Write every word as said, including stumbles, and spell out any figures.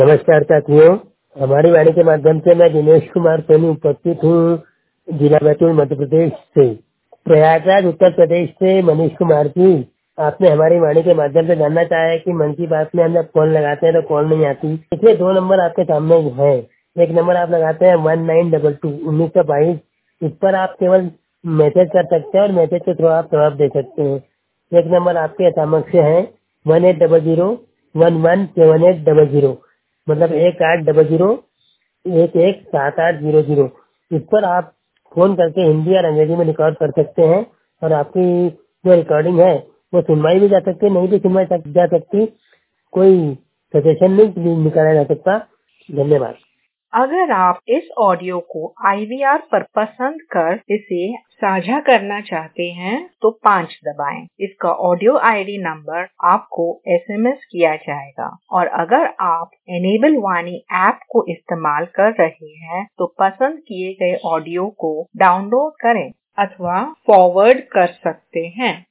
नमस्कार साथियों, हमारी वाणी के माध्यम से मैं दिनेश कुमार सोनी उपस्थित हूँ जिला बैतूल मध्य प्रदेश से। प्रयागराज उत्तर प्रदेश से मनीष कुमार जी, आपने हमारी वाणी के माध्यम से जानना चाहा है कि मन की बात में हम जब कॉल लगाते हैं तो कॉल नहीं आती। इसलिए दो नंबर आपके सामने है। एक नंबर आप लगाते हैं वन नाइन डबल टू उन्नीस सौ बाईस। इस पर आप केवल मैसेज कर सकते हैं और मैसेज के थ्रू आप जवाब दे सकते हैं। एक नंबर आपके समक्ष है one eight double zero one one seven eight double zero, मतलब एक आठ डबल जीरो एक एक सात आठ जीरो जीरो। इस पर आप फोन करके हिंदी और अंग्रेजी में रिकॉर्ड कर सकते हैं और आपकी जो रिकॉर्डिंग है वो सुनवाई भी जा सकती है, नहीं भी सुनवाई जा सकती, कोई सजेशन नहीं निकाला जा सकता। धन्यवाद। अगर आप इस ऑडियो को आई वी आर पर पसंद कर इसे साझा करना चाहते हैं तो पाँच दबाएं। इसका ऑडियो आई डी नंबर आपको एस एम एस किया जाएगा। और अगर आप एनेबल वाणी ऐप को इस्तेमाल कर रहे हैं तो पसंद किए गए ऑडियो को डाउनलोड करें अथवा फॉरवर्ड कर सकते हैं।